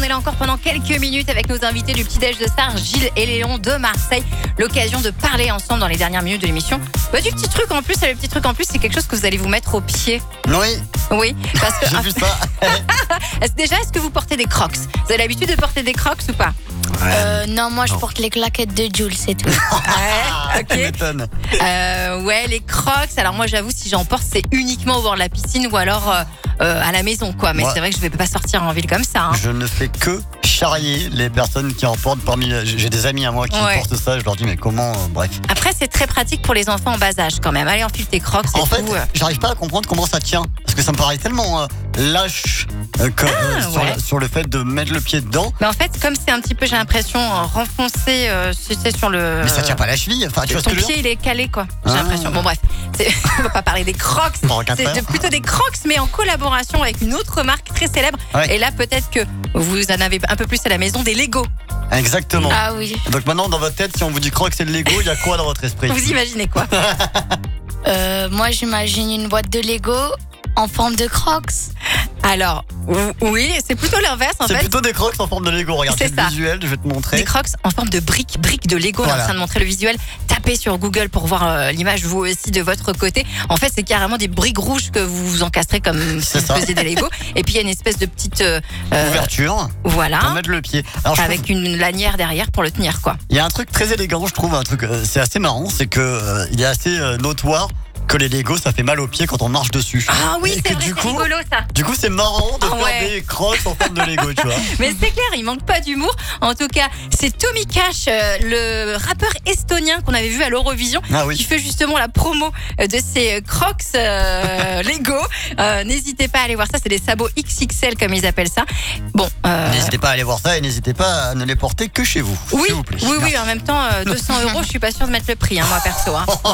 est là encore pendant quelques minutes avec nos invités du Petit-Déj de Star, Gilles et Léon de Marseille. L'occasion de parler ensemble dans les dernières minutes de l'émission. Du petit truc en plus, et le petit truc en plus, c'est quelque chose que vous allez vous mettre au pied. Oui, Oui, parce que j'ai vu ça. déjà, est-ce que vous portez des crocs? Vous avez l'habitude de porter des crocs ou pas? Non, moi je porte les claquettes de Jules, c'est tout. Ouais, Tu ok. m'étonnes. Ouais, les crocs. Alors moi, j'avoue, si j'en porte, c'est uniquement au bord de la piscine ou alors à la maison, quoi. Mais Moi- c'est vrai que je vais pas sortir en ville comme ça. Hein. Je ne fais que charrier les personnes qui en portent parmi. J'ai des amis à moi qui Ouais. portent ça. Je leur dis, mais comment bref. Après, c'est très pratique pour les enfants en bas âge quand même. Allez, enfile tes crocs, c'est En fait, tout. j'arrive pas à comprendre comment ça tient. Parce que ça me paraît tellement lâche sur le fait de mettre le pied dedans. Mais en fait, comme c'est un petit peu, j'ai l'impression, renfoncé, c'est sur le. Mais ça tient pas à la cheville. Enfin, tu vois ce Ton que je veux pied, dire? il est calé, quoi. J'ai Ah. l'impression. Bon, bref. On va pas parler des crocs. Pendant 4 C'est heures. plutôt des crocs, mais en collaboration avec une autre marque très célèbre. Ouais. Et là, peut-être que vous en avez un peu plus à la maison, des Lego. Exactement. Ah oui. Donc maintenant, dans votre tête, si on vous dit croque, c'est le Lego, il y a quoi dans votre esprit? Vous imaginez quoi? Moi j'imagine une boîte de Lego en forme de Crocs. Alors, oui, c'est plutôt l'inverse en C'est fait. plutôt des crocs en forme de Lego. Regarde, C'est c'est le ça. visuel, je vais te montrer. Des crocs en forme de briques de Lego. On est Voilà. en train de montrer le visuel. Tapez sur Google pour voir l'image vous aussi de votre côté. En fait, c'est carrément des briques rouges que vous vous encastrez comme si C'est vous ça. faisiez des Lego. Et puis il y a une espèce de petite Ouverture voilà, pour mettre le pied. Alors, je trouve- avec une lanière derrière pour le tenir quoi. il y a un truc très élégant, je trouve, un truc, c'est assez marrant, c'est que il est assez notoire que les Lego, ça fait mal aux pieds quand on marche dessus. Ah oui, Et c'est que vrai, du c'est coup, rigolo ça. Du coup, c'est marrant de Ah faire ouais. des crocs en forme de Lego, tu vois. Mais c'est clair, il manque pas d'humour. En tout cas, c'est Tommy Cash, le rappeur estonien qu'on avait vu à l'Eurovision, Ah qui oui. fait justement la promo de ses Crocs Lego. N'hésitez pas à aller voir ça, c'est des sabots XXL comme ils appellent ça. Bon, N'hésitez pas à aller voir ça et n'hésitez pas à ne les porter que chez vous. oui, S'il vous plaît. oui, en même temps, 200 €, je suis pas sûre de mettre le prix, hein, moi perso. Hein.